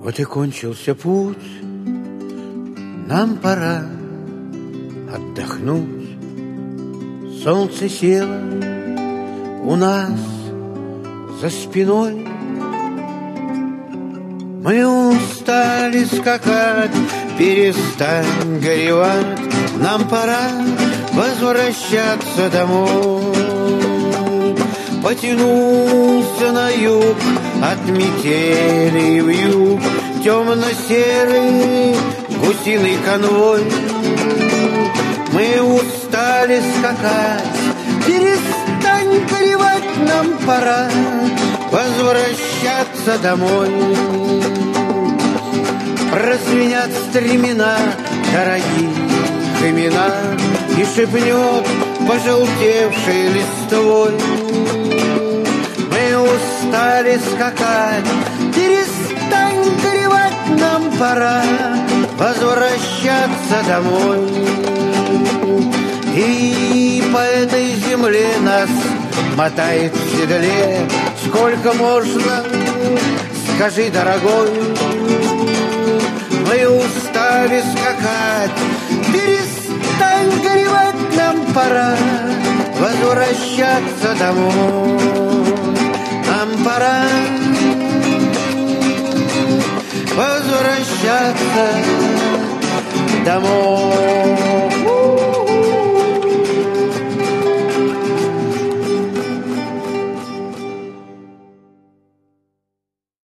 Вот и кончился путь, нам пора отдохнуть. Солнце село у нас за спиной. Мы устали скакать, перестань горевать. Нам пора возвращаться домой. Потянулся на юг от метели вьюг темно-серый гусиный конвой. Мы устали скакать, перестань горевать. Нам пора возвращаться домой. Прозвенят стремена дорогих имена, и шепнет пожелтевшей листвой. Мы устали скакать, перестань горевать. Нам пора возвращаться домой. И по этой земле нас мотает в седле. Сколько можно, скажи, дорогой. Мы устали скакать, перестань горевать. Нам пора возвращаться домой. Нам пора возвращаться домой.